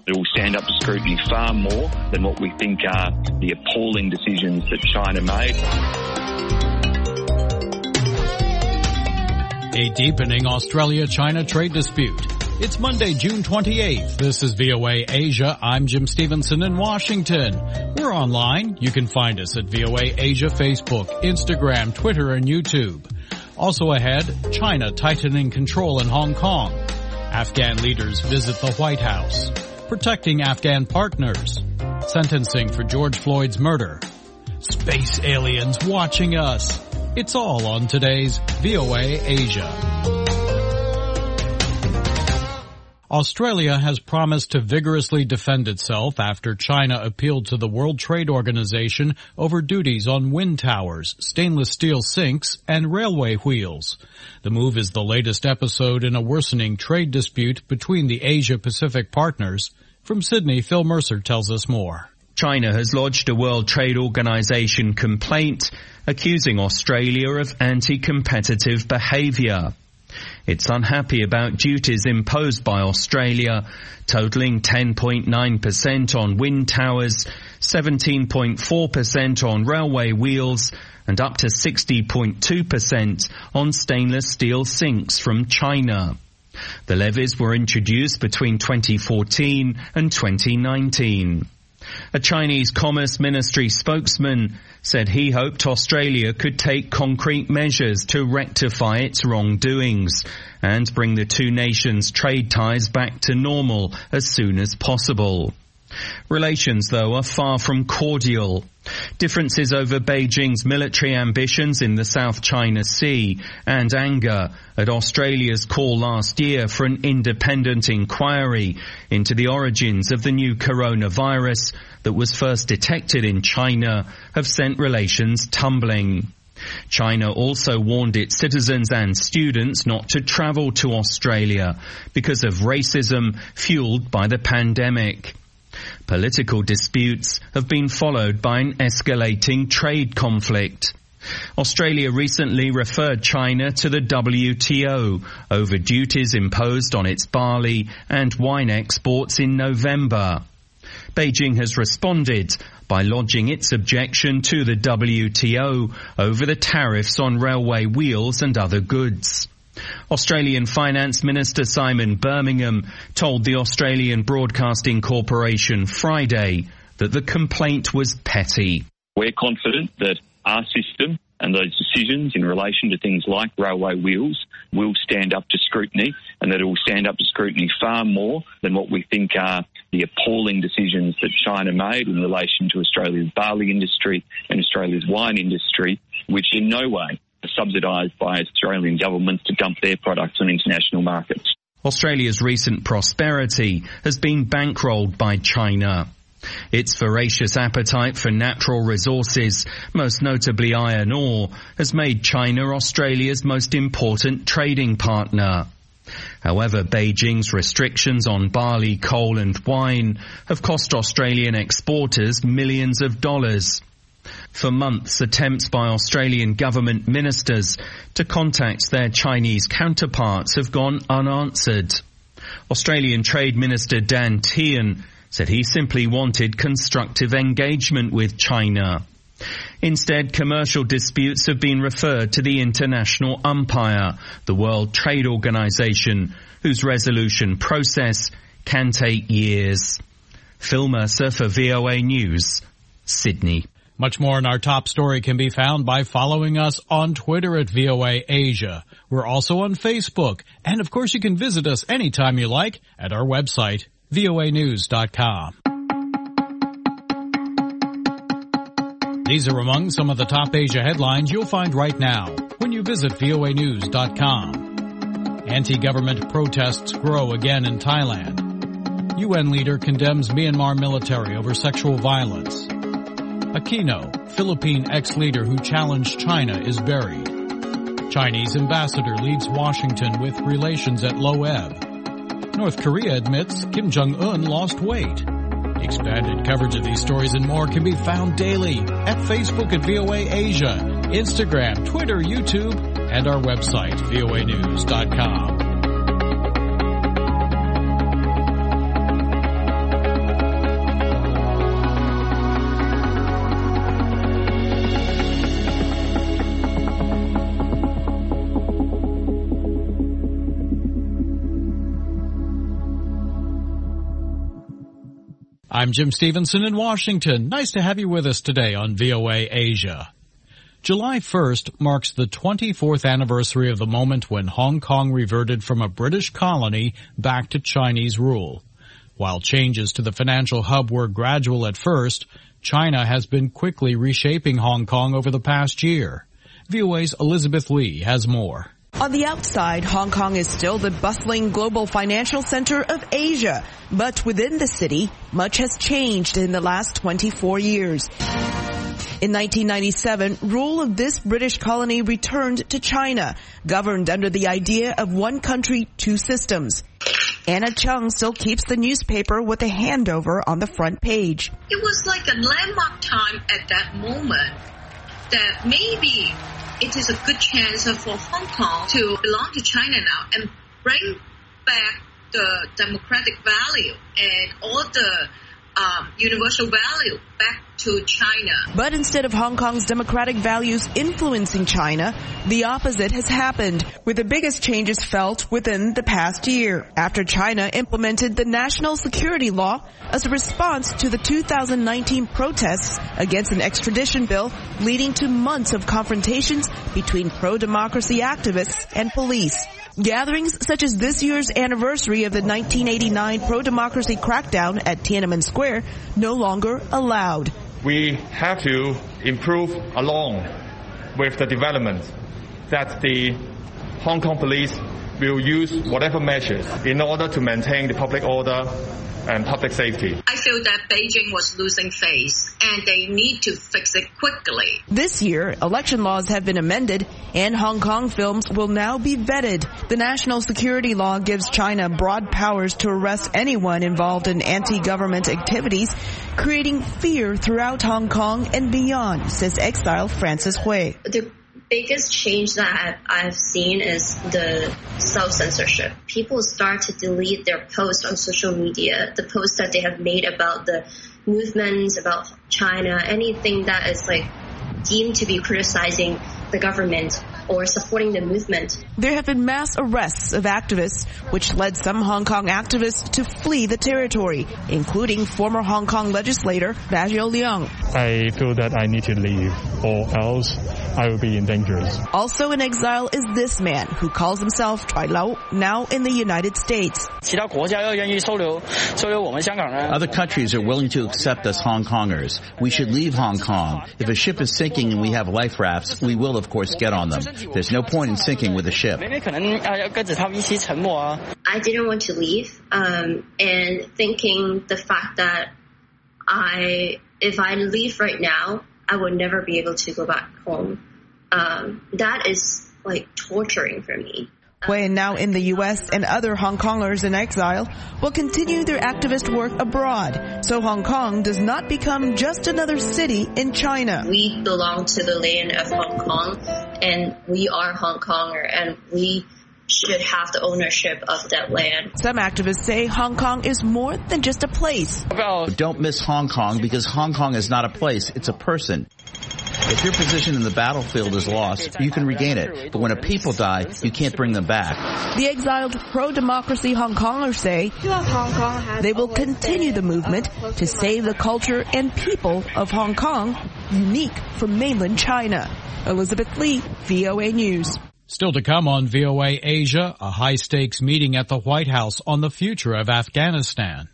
It will stand up to scrutiny far more than what we think are the appalling decisions that China made. A deepening Australia-China trade dispute. It's Monday, June 28th. This is VOA Asia. I'm Jim Stevenson in Washington. We're online. You can find us at VOA Asia Facebook, Instagram, Twitter, and YouTube. Also ahead, China tightening control in Hong Kong. Afghan leaders visit the White House. Protecting Afghan partners. Sentencing for George Floyd's murder. Space aliens watching us. It's all on today's VOA Asia. Australia has promised to vigorously defend itself after China appealed to the World Trade Organization over duties on wind towers, stainless steel sinks, and railway wheels. The move is the latest episode in a worsening trade dispute between the Asia-Pacific partners. From Sydney, Phil Mercer tells us more. China has lodged a World Trade Organization complaint accusing Australia of anti-competitive behavior. It's unhappy about duties imposed by Australia, totaling 10.9% on wind towers, 17.4% on railway wheels, and up to 60.2% on stainless steel sinks from China. The levies were introduced between 2014 and 2019. A Chinese Commerce Ministry spokesman said he hoped Australia could take concrete measures to rectify its wrongdoings and bring the two nations' trade ties back to normal as soon as possible. Relations, though, are far from cordial. Differences over Beijing's military ambitions in the South China Sea and anger at Australia's call last year for an independent inquiry into the origins of the new coronavirus that was first detected in China have sent relations tumbling. China also warned its citizens and students not to travel to Australia because of racism fueled by the pandemic. Political disputes have been followed by an escalating trade conflict. Australia recently referred China to the WTO over duties imposed on its barley and wine exports in November. Beijing has responded by lodging its objection to the WTO over the tariffs on railway wheels and other goods. Australian Finance Minister Simon Birmingham told the Australian Broadcasting Corporation Friday that the complaint was petty. We're confident that our system and those decisions in relation to things like railway wheels will stand up to scrutiny, and that it will stand up to scrutiny far more than what we think are the appalling decisions that China made in relation to Australia's barley industry and Australia's wine industry, which in no way subsidised by Australian governments to dump their products on international markets. Australia's recent prosperity has been bankrolled by China. Its voracious appetite for natural resources, most notably iron ore, has made China Australia's most important trading partner. However, Beijing's restrictions on barley, coal and wine have cost Australian exporters millions of dollars. For months, attempts by Australian government ministers to contact their Chinese counterparts have gone unanswered. Australian Trade Minister Dan Tehan said he simply wanted constructive engagement with China. Instead, commercial disputes have been referred to the international umpire, the World Trade Organization, whose resolution process can take years. Phil Mercer for VOA News, Sydney. Much more in our top story can be found by following us on Twitter at VOA Asia. We're also on Facebook. And of course you can visit us anytime you like at our website, voanews.com. These are among some of the top Asia headlines you'll find right now when you visit voanews.com. Anti-government protests grow again in Thailand. UN leader condemns Myanmar military over sexual violence. Aquino, Philippine ex-leader who challenged China, is buried. Chinese ambassador leads Washington with relations at low ebb. North Korea admits Kim Jong-un lost weight. Expanded coverage of these stories and more can be found daily at Facebook at VOA Asia, Instagram, Twitter, YouTube, and our website, voanews.com. I'm Jim Stevenson in Washington. Nice to have you with us today on VOA Asia. July 1st marks the 24th anniversary of the moment when Hong Kong reverted from a British colony back to Chinese rule. While changes to the financial hub were gradual at first, China has been quickly reshaping Hong Kong over the past year. VOA's Elizabeth Lee has more. On the outside, Hong Kong is still the bustling global financial center of Asia. But within the city, much has changed in the last 24 years. In 1997, rule of this British colony returned to China, governed under the idea of one country, two systems. Anna Chung still keeps the newspaper with a handover on the front page. It was like a landmark time at that moment that maybe it is a good chance for Hong Kong to belong to China now and bring back the democratic value and all the universal value back to China. But instead of Hong Kong's democratic values influencing China, the opposite has happened, with the biggest changes felt within the past year, after China implemented the national security law as a response to the 2019 protests against an extradition bill, leading to months of confrontations between pro-democracy activists and police. Gatherings such as this year's anniversary of the 1989 pro-democracy crackdown at Tiananmen Square no longer allowed. We have to improve along with the development that the Hong Kong police will use whatever measures in order to maintain the public order and public safety. I feel that Beijing was losing face and they need to fix it quickly. This year, election laws have been amended and Hong Kong films will now be vetted. The national security law gives China broad powers to arrest anyone involved in anti-government activities, creating fear throughout Hong Kong and beyond, says exile Francis Hui. The biggest change that I've seen is the self-censorship. People start to delete their posts on social media, the posts that they have made about the movements, about China, anything that is like deemed to be criticizing the government or supporting the movement. There have been mass arrests of activists, which led some Hong Kong activists to flee the territory, including former Hong Kong legislator Bajio Leung. I feel that I need to leave, or else I will be in danger. Also in exile is this man, who calls himself Chai Lau, now in the United States. Other countries are willing to accept us Hong Kongers. We should leave Hong Kong. If a ship is sinking and we have life rafts, we will of course get on them. There's no point in sinking with a ship. I didn't want to leave, and thinking the fact that if I leave right now, I would never be able to go back home. That is like torturing for me. Hui, now in the U.S., and other Hong Kongers in exile will continue their activist work abroad, so Hong Kong does not become just another city in China. We belong to the land of Hong Kong, and we are Hong Konger, and we should have the ownership of that land. Some activists say Hong Kong is more than just a place. Don't miss Hong Kong, because Hong Kong is not a place, it's a person. If your position in the battlefield is lost, you can regain it. But when a people die, you can't bring them back. The exiled pro-democracy Hong Kongers say they will continue the movement to save the culture and people of Hong Kong, unique from mainland China. Elizabeth Lee, VOA News. Still to come on VOA Asia, a high-stakes meeting at the White House on the future of Afghanistan.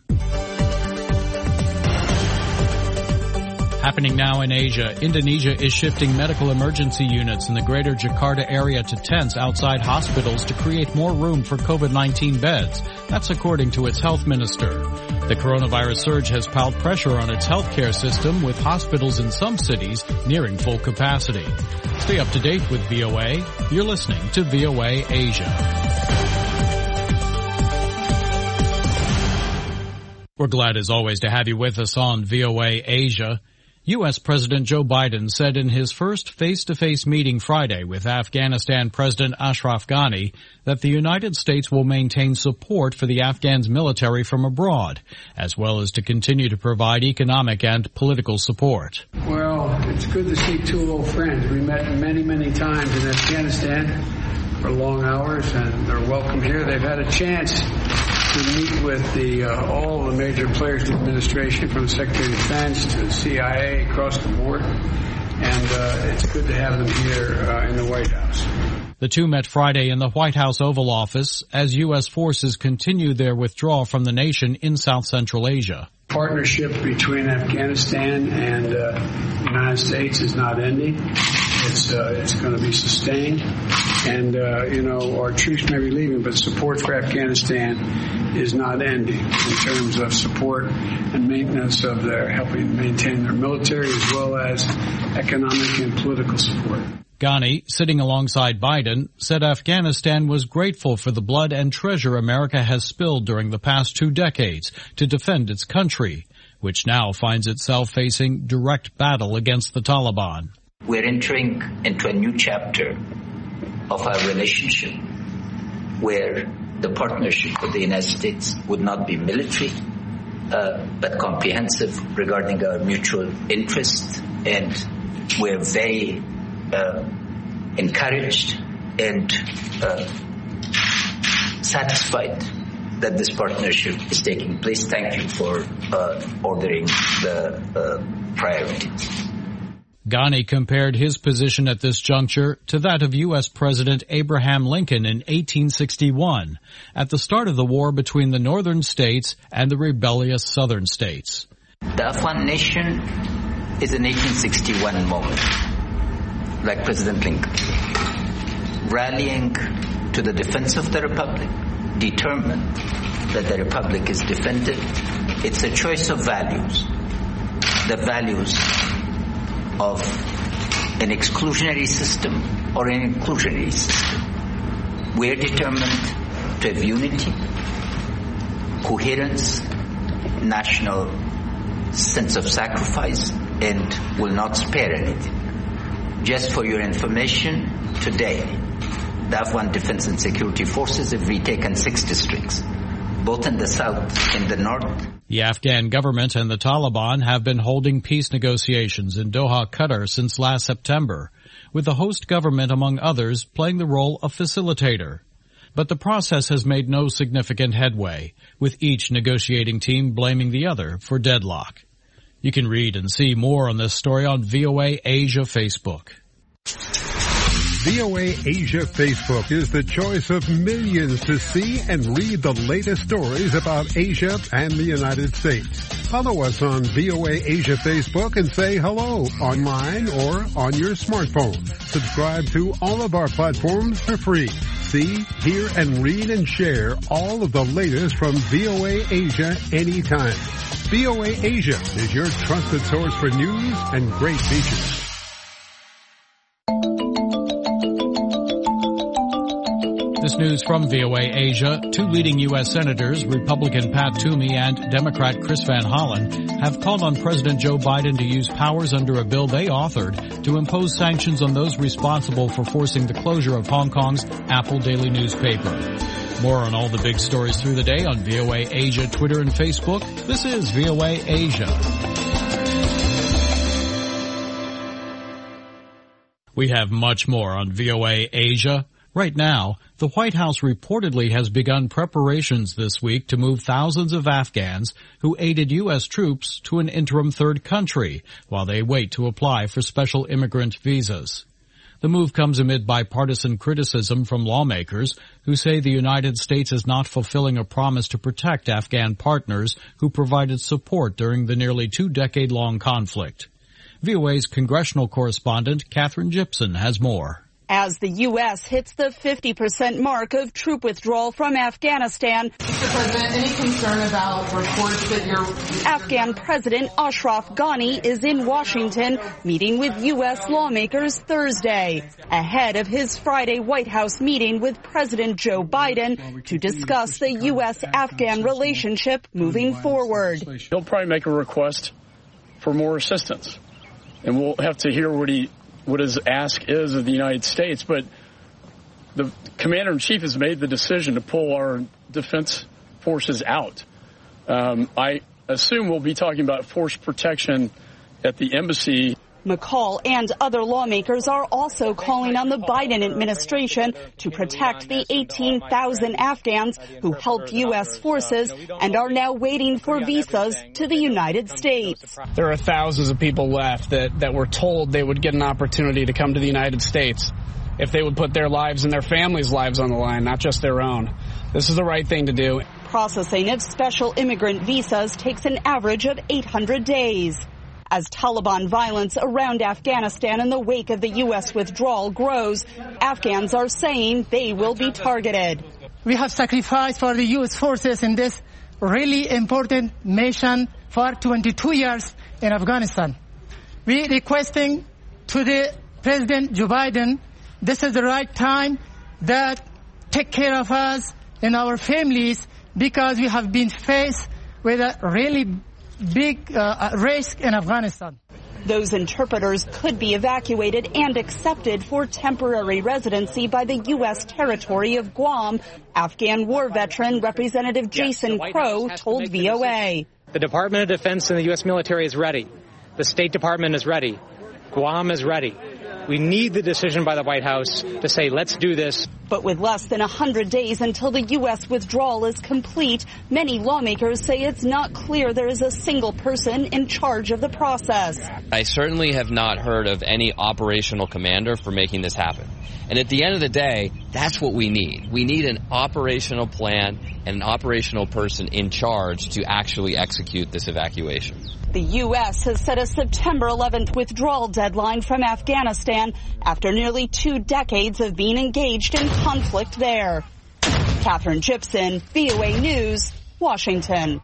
Happening now in Asia, Indonesia is shifting medical emergency units in the greater Jakarta area to tents outside hospitals to create more room for COVID-19 beds. That's according to its health minister. The coronavirus surge has piled pressure on its healthcare system, with hospitals in some cities nearing full capacity. Stay up to date with VOA. You're listening to VOA Asia. We're glad as always to have you with us on VOA Asia. U.S. President Joe Biden said in his first face-to-face meeting Friday with Afghanistan President Ashraf Ghani that the United States will maintain support for the Afghan military from abroad, as well as to continue to provide economic and political support. Well, it's good to see two old friends. We met many, many times in Afghanistan for long hours, and they're welcome here. They've had a chance to meet with all the major players in the administration, from the Secretary of Defense to the CIA across the board. And it's good to have them here in the White House. The two met Friday in the White House Oval Office as U.S. forces continue their withdrawal from the nation in South Central Asia. Partnership between Afghanistan and the United States is not ending. It's going to be sustained. And, our troops may be leaving, but support for Afghanistan is not ending in terms of support and maintenance of helping maintain their military as well as economic and political support. Ghani, sitting alongside Biden, said Afghanistan was grateful for the blood and treasure America has spilled during the past 2 decades to defend its country, which now finds itself facing direct battle against the Taliban. We're entering into a new chapter of our relationship where the partnership with the United States would not be military, but comprehensive regarding our mutual interest, and we're very encouraged and satisfied that this partnership is taking place. Thank you for ordering the priorities. Ghani compared his position at this juncture to that of U.S. President Abraham Lincoln in 1861, at the start of the war between the northern states and the rebellious southern states. The Afghan nation is an 1861 moment, like President Lincoln, rallying to the defense of the Republic, determined that the Republic is defended. It's a choice of values, the values of an exclusionary system or an inclusionary system. We're determined to have unity, coherence, national sense of sacrifice, and will not spare anything. Just for your information, today, the Afghan Defense and Security Forces have retaken 6 districts, both in the south and the north. The Afghan government and the Taliban have been holding peace negotiations in Doha, Qatar since last September, with the host government, among others, playing the role of facilitator. But the process has made no significant headway, with each negotiating team blaming the other for deadlock. You can read and see more on this story on VOA Asia Facebook. VOA Asia Facebook is the choice of millions to see and read the latest stories about Asia and the United States. Follow us on VOA Asia Facebook and say hello online or on your smartphone. Subscribe to all of our platforms for free. See, hear, and read and share all of the latest from VOA Asia anytime. VOA Asia is your trusted source for news and great features. This news from VOA Asia. 2 leading U.S. senators, Republican Pat Toomey and Democrat Chris Van Hollen, have called on President Joe Biden to use powers under a bill they authored to impose sanctions on those responsible for forcing the closure of Hong Kong's Apple Daily newspaper. More on all the big stories through the day on VOA Asia, Twitter, and Facebook. This is VOA Asia. We have much more on VOA Asia. Right now, the White House reportedly has begun preparations this week to move thousands of Afghans who aided U.S. troops to an interim third country while they wait to apply for special immigrant visas. The move comes amid bipartisan criticism from lawmakers who say the United States is not fulfilling a promise to protect Afghan partners who provided support during the nearly 2-decade-long conflict. VOA's congressional correspondent Catherine Gibson has more. As the U.S. hits the 50% mark of troop withdrawal from Afghanistan, Mr. President, any concern about reports that Afghan President Ashraf Ghani is in Washington meeting with U.S. lawmakers Thursday, ahead of his Friday White House meeting with President Joe Biden to discuss the U.S.-Afghan relationship moving forward. He'll probably make a request for more assistance, and we'll have to hear what his ask is of the United States, but the commander-in-chief has made the decision to pull our defense forces out. I assume we'll be talking about force protection at the embassy McCall and other lawmakers are also calling on the Biden administration to protect the 18,000 Afghans who helped U.S. forces and are now waiting for visas to the United States. There are thousands of people left that were told they would get an opportunity to come to the United States if they would put their lives and their families' lives on the line, not just their own. This is the right thing to do. Processing of special immigrant visas takes an average of 800 days. As Taliban violence around Afghanistan in the wake of the U.S. withdrawal grows, Afghans are saying they will be targeted. We have sacrificed for the U.S. forces in this really important mission for 22 years in Afghanistan. We are requesting to the President Joe Biden, this is the right time that take care of us and our families, because we have been faced with a really big risk in Afghanistan. Those interpreters could be evacuated and accepted for temporary residency by the U.S. territory of Guam, Afghan war veteran Representative Jason Crow told VOA. The Department of Defense and the U.S. military is ready. The State Department is ready. Guam is ready. We need the decision by the White House to say, let's do this. But with less than 100 days until the U.S. withdrawal is complete, many lawmakers say it's not clear there is a single person in charge of the process. I certainly have not heard of any operational commander for making this happen. And at the end of the day, that's what we need. We need an operational plan and an operational person in charge to actually execute this evacuation. The U.S. has set a September 11th withdrawal deadline from Afghanistan after nearly 2 decades of being engaged in conflict there. Catherine Gibson, VOA News, Washington.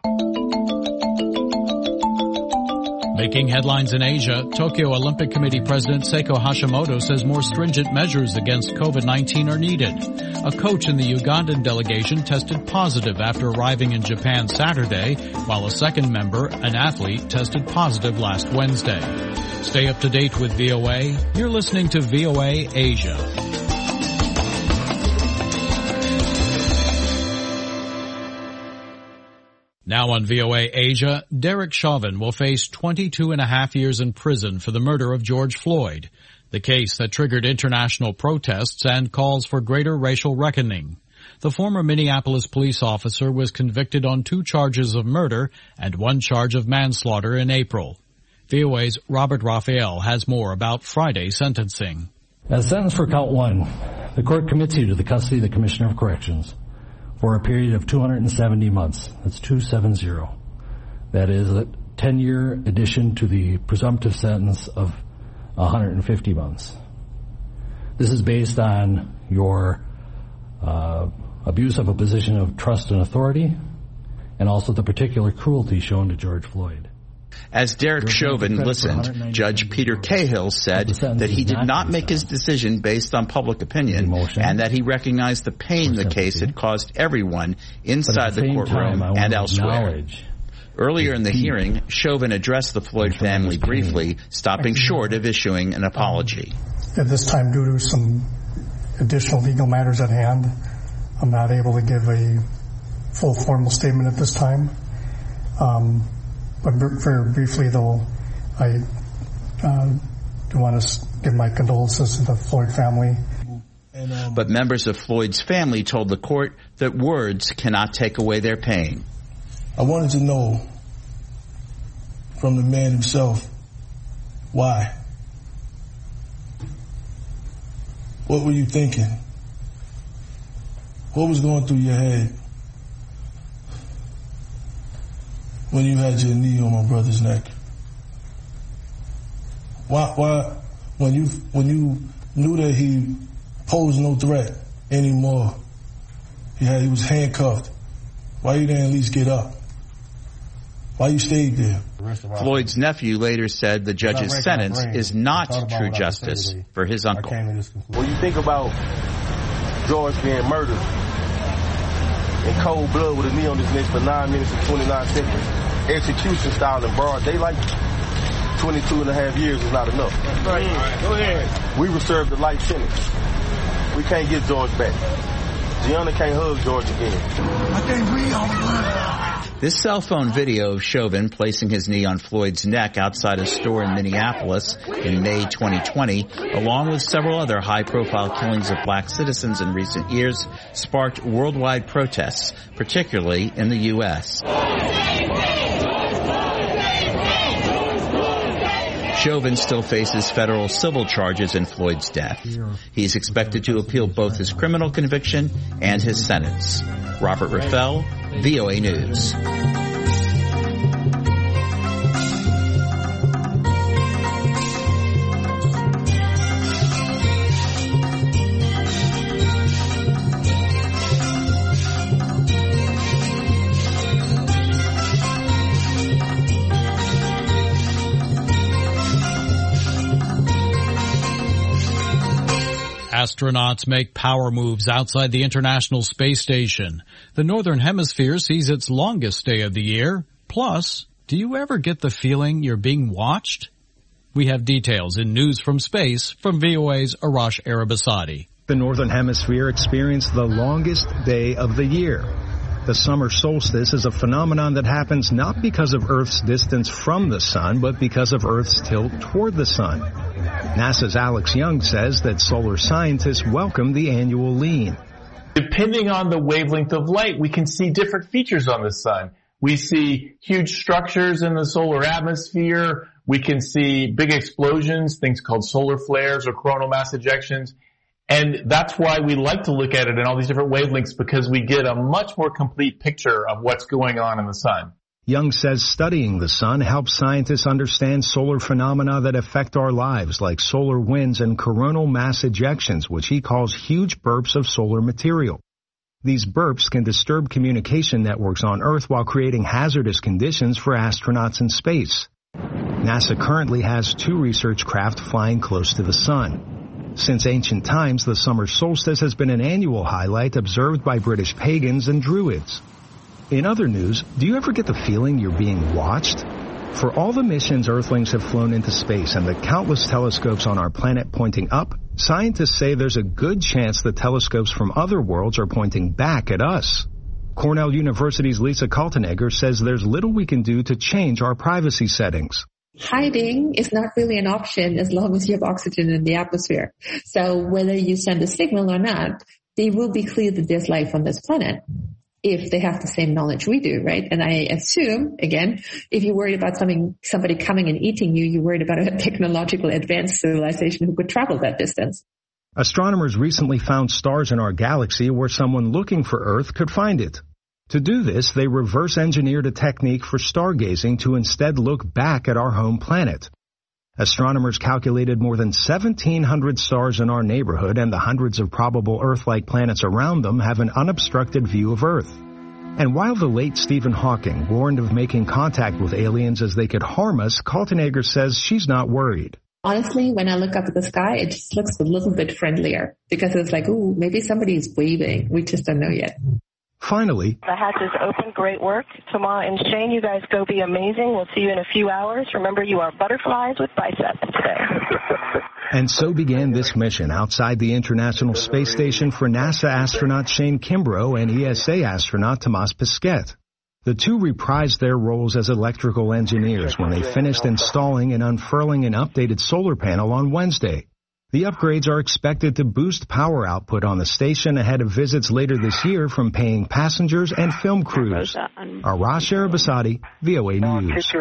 Making headlines in Asia, Tokyo Olympic Committee President Seiko Hashimoto says more stringent measures against COVID-19 are needed. A coach in the Ugandan delegation tested positive after arriving in Japan Saturday, while a second member, an athlete, tested positive last Wednesday. Stay up to date with VOA. You're listening to VOA Asia. Now on VOA Asia, Derek Chauvin will face 22 and a half years in prison for the murder of George Floyd, the case that triggered international protests and calls for greater racial reckoning. The former Minneapolis police officer was convicted on 2 charges of murder and 1 charge of manslaughter in April. VOA's Robert Raphael has more about Friday's sentencing. As sentenced for count 1, the court commits you to the custody of the Commissioner of Corrections for a period of 270 months. That's 270. That is a 10-year addition to the presumptive sentence of 150 months. This is based on your abuse of a position of trust and authority, and also the particular cruelty shown to George Floyd. As Derek Chauvin listened, Judge Peter Cahill said that he did not make his decision based on public opinion and that he recognized the pain the case had caused everyone inside the courtroom and elsewhere. Earlier in the hearing, Chauvin addressed the Floyd family briefly, stopping short of issuing an apology. At this time, due to some additional legal matters at hand, I'm not able to give a full formal statement at this time. But very briefly, though, I do want to give my condolences to the Floyd family. But members of Floyd's family told the court that words cannot take away their pain. I wanted to know from the man himself, why? What were you thinking? What was going through your head when you had your knee on my brother's neck? Why, when you knew that he posed no threat anymore, he was handcuffed, why you didn't at least get up? Why you stayed there? Floyd's nephew later said the judge's sentence is not true justice for his uncle. When you think about George being murdered in cold blood with a knee on his neck for 9 minutes and 29 seconds, execution style in broad daylight, 22 and a half years is not enough. Right. Go ahead. We reserved the life sentence. We can't get George back. Gianna can't hug George again. I can't breathe on the blood. This cell phone video of Chauvin placing his knee on Floyd's neck outside a store in Minneapolis in May 2020, along with several other high-profile killings of black citizens in recent years, sparked worldwide protests, particularly in the U.S. Chauvin still faces federal civil charges in Floyd's death. He's expected to appeal both his criminal conviction and his sentence. Robert Raffel, VOA News. Astronauts make power moves outside the International Space Station. The Northern Hemisphere sees its longest day of the year. Plus, do you ever get the feeling you're being watched? We have details in News from Space from VOA's Arash Arabasadi. The Northern Hemisphere experienced the longest day of the year. The summer solstice is a phenomenon that happens not because of Earth's distance from the sun, but because of Earth's tilt toward the sun. NASA's Alex Young says that solar scientists welcome the annual lean. Depending on the wavelength of light, we can see different features on the sun. We see huge structures in the solar atmosphere. We can see big explosions, things called solar flares or coronal mass ejections. And that's why we like to look at it in all these different wavelengths, because we get a much more complete picture of what's going on in the sun. Young says studying the sun helps scientists understand solar phenomena that affect our lives, like solar winds and coronal mass ejections, which he calls huge bursts of solar material. These bursts can disturb communication networks on Earth while creating hazardous conditions for astronauts in space. NASA currently has 2 research craft flying close to the sun. Since ancient times, the summer solstice has been an annual highlight observed by British pagans and Druids. In other news, do you ever get the feeling you're being watched? For all the missions Earthlings have flown into space and the countless telescopes on our planet pointing up, scientists say there's a good chance the telescopes from other worlds are pointing back at us. Cornell University's Lisa Kaltenegger says there's little we can do to change our privacy settings. Hiding is not really an option as long as you have oxygen in the atmosphere. So whether you send a signal or not, they will be clear that there's life on this planet if they have the same knowledge we do, right? And I assume, again, if you're worried about somebody coming and eating you, you're worried about a technological advanced civilization who could travel that distance. Astronomers recently found stars in our galaxy where someone looking for Earth could find it. To do this, they reverse engineered a technique for stargazing to instead look back at our home planet. Astronomers calculated more than 1,700 stars in our neighborhood, and the hundreds of probable Earth-like planets around them have an unobstructed view of Earth. And while the late Stephen Hawking warned of making contact with aliens as they could harm us, Kaltenegger says she's not worried. Honestly, when I look up at the sky, it just looks a little bit friendlier because it's like, ooh, maybe somebody's waving. We just don't know yet. Finally, the hatch is open. Great work. Tamara and Shane, you guys go be amazing. We'll see you in a few hours. Remember, you are butterflies with biceps today. And so began this mission outside the International Space Station for NASA astronaut Shane Kimbrough and ESA astronaut Tomas Pesquet. The two reprised their roles as electrical engineers when they finished installing and unfurling an updated solar panel on Wednesday. The upgrades are expected to boost power output on the station ahead of visits later this year from paying passengers and film crews. Arash Arabasadi, VOA News.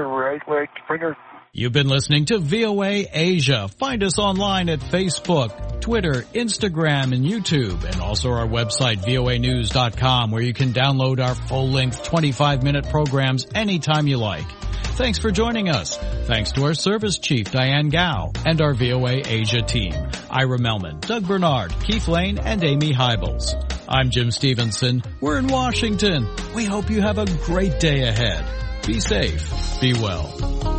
You've been listening to VOA Asia. Find us online at Facebook, Twitter, Instagram, and YouTube, and also our website, voanews.com, where you can download our full-length 25-minute programs anytime you like. Thanks for joining us. Thanks to our service chief, Diane Gao, and our VOA Asia team, Ira Melman, Doug Bernard, Keith Lane, and Amy Hybels. I'm Jim Stevenson. We're in Washington. We hope you have a great day ahead. Be safe. Be well.